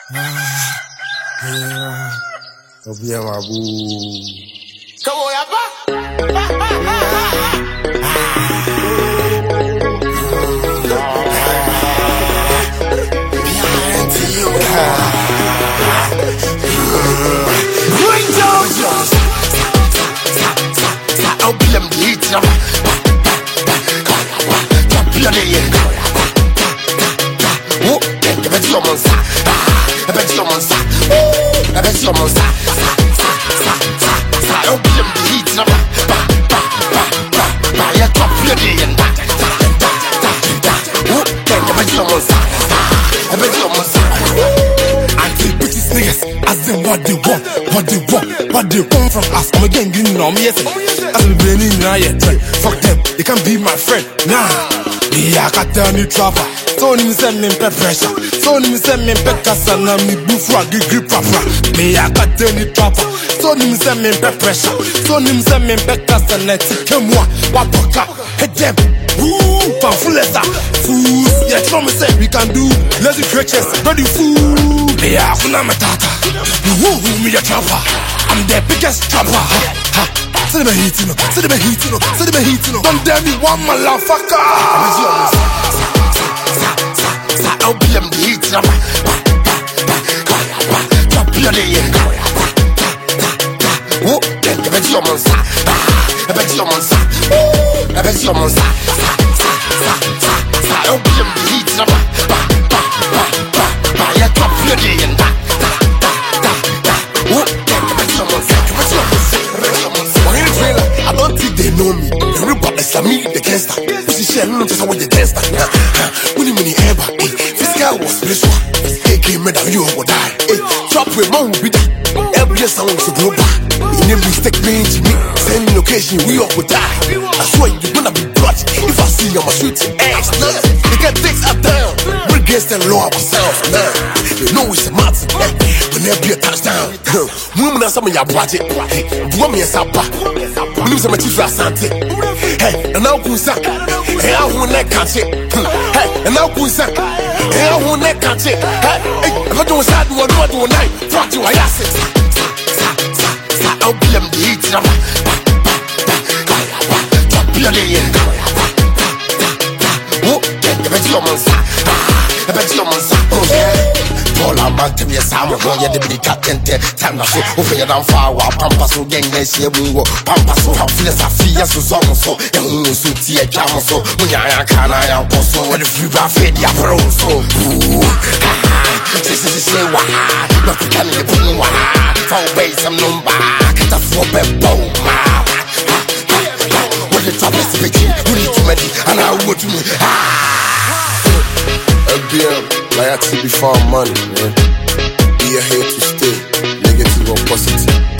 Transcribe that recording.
Obia mabu. Come on, Abba. What they want from us? I'm again getting on me, yes. I'm blaming now, yet. Fuck them, they can't be my friend. Nah, me, I got tell me trapper. So him send me pressure. So him send me casa na me bufra grip papa. Me, I got tell me trapper. So him send me pressure. So him send me casa na take moi. What boka? Hit them. Woo, pamphuleta. Fools, yeah, tell me say we can do. Let's creatures, ready fool. Me, I kuna matata. Woo, me a trapper. I'm the biggest trapper. Say them hitting up, say them hitting up, say them hitting up. Don't dare me one motherfucker. I'll be the heat trapper. Drop your name. Oh, then I bet your monster. I bet your monster. I bet your monster. I'll be the heat trapper. Drop your name. I don't think they know me. Everybody is me, the gangster. Position, no, just how you gangster. When you ever, physical was spiritual. Hey, came made of you or die. Drop with mom with that. Every sound is a global. You never mistake me, Jimmy. Same location, we all would die. I swear you're gonna be blood. If I see you, I'ma shoot your ass. They get things up down. We're against the law ourselves. You know it's a mountain. But never be a touchdown. Women are some of your budget. Women are some. We lose some of your Sante. Hey, and now who's that? Hey, I won't let catch it. Hey, and now who's that? Hey, I won't let catch it. Hey, if I don't start doing what do night, fuck you, I ask it. I'll be the heat. Drop your name. Oh, I bet your monster. I bet your monster. Oh, yeah. All I'm back to me, Sam, or you're the big captain. Time to show over your down far. Pampas, so gang, they see a bungo. Pampas, so how fierce I feel, so so. Young Suti, a camel, so when I can, I am also. And if you are fed, you're pro, so. This is the same one. Not the kind of thing, for base, some number. Get a 4-bed bone. When the top is speaking, we need to make it, and I would do it. Like I to be found money, man. Be here to stay, negative or positive.